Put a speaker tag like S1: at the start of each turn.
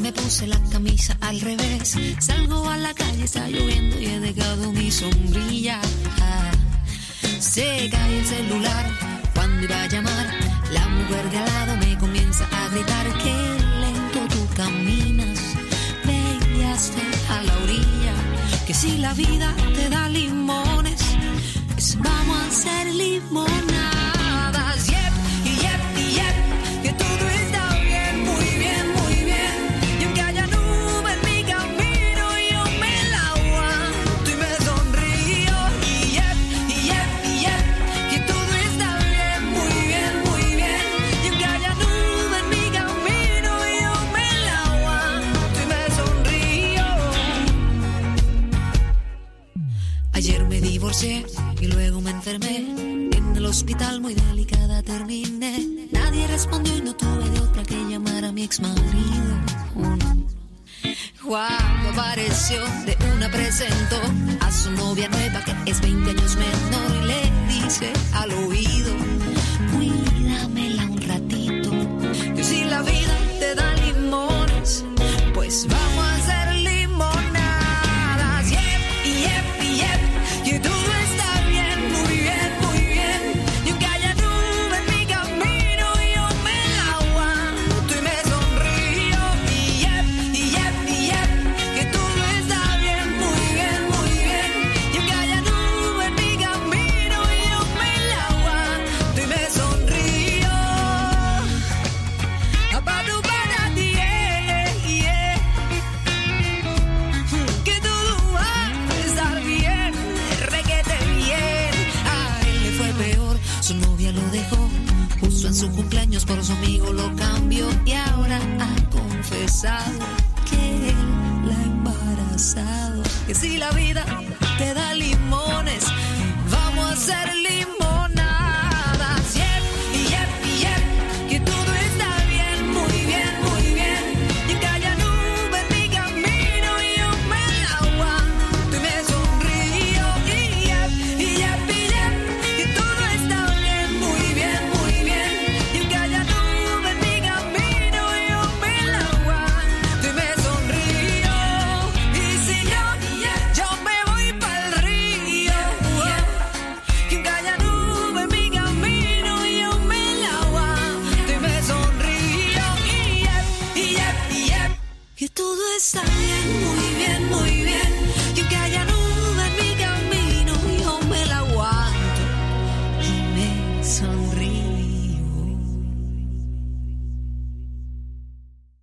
S1: me puse la camisa al revés. Salgo a la calle, está lloviendo y he dejado mi sombrilla. Se cae el celular cuando iba a llamar. La mujer de al lado me comienza a gritar: qué lento tú caminas, veíaste a la orilla. Que si la vida te da limones, pues vamos a hacer limonadas. Yep, y yep, y yep, que todo está bien, muy bien, muy bien. Y aunque haya nube en mi camino, yo me la aguanto y me sonrío. Y yep, y yep, y yep, que todo está bien, muy bien, muy bien. Y aunque haya nube en mi camino, yo me la aguanto y me sonrío. Ayer me divorcié y luego me enfermé. En el hospital muy delicada terminé. Nadie respondió y no tuve de otra que llamar a mi exmarido. Cuando apareció de una presentó a su novia nueva que es 20 años menor. Y le dice al oído: cuídamela un ratito, que si la vida te da limones, pues vamos a hacer limonadas. Yep, y yep, y yep, que todo está bien, muy bien, muy bien. Y aunque haya nube en mi camino, yo me la aguanto y me sonrío. Y yep, y yep, y yep, que todo está bien, muy bien, muy bien. Y aunque haya nube en mi camino, yo me la aguanto y me sonrío. Apadu para ti, yeah. Que todo va a estar bien, requete bien. A él le fue peor, su novia lo dejó. Justo en su cumpleaños por su amigo lo cambió. Y ahora ha confesado que él la ha embarazado. Que si la vida te da limones, vamos a hacer limonadas. Yep, y yep, y yep, que todo está bien, muy bien, muy bien. Y aunque haya nube en mi camino, yo me la aguanto y me sonrío. Y yep, y yep, y yep, que todo está bien, muy bien, muy bien. Y aunque haya nube en mi camino, yo me la aguanto y me sonrío. Y si yo me voy pa'l río. Que aunque haya nube en mi camino, yo me la aguanto y me sonrío. Y yep, y yep, y yep, que todo está bien, muy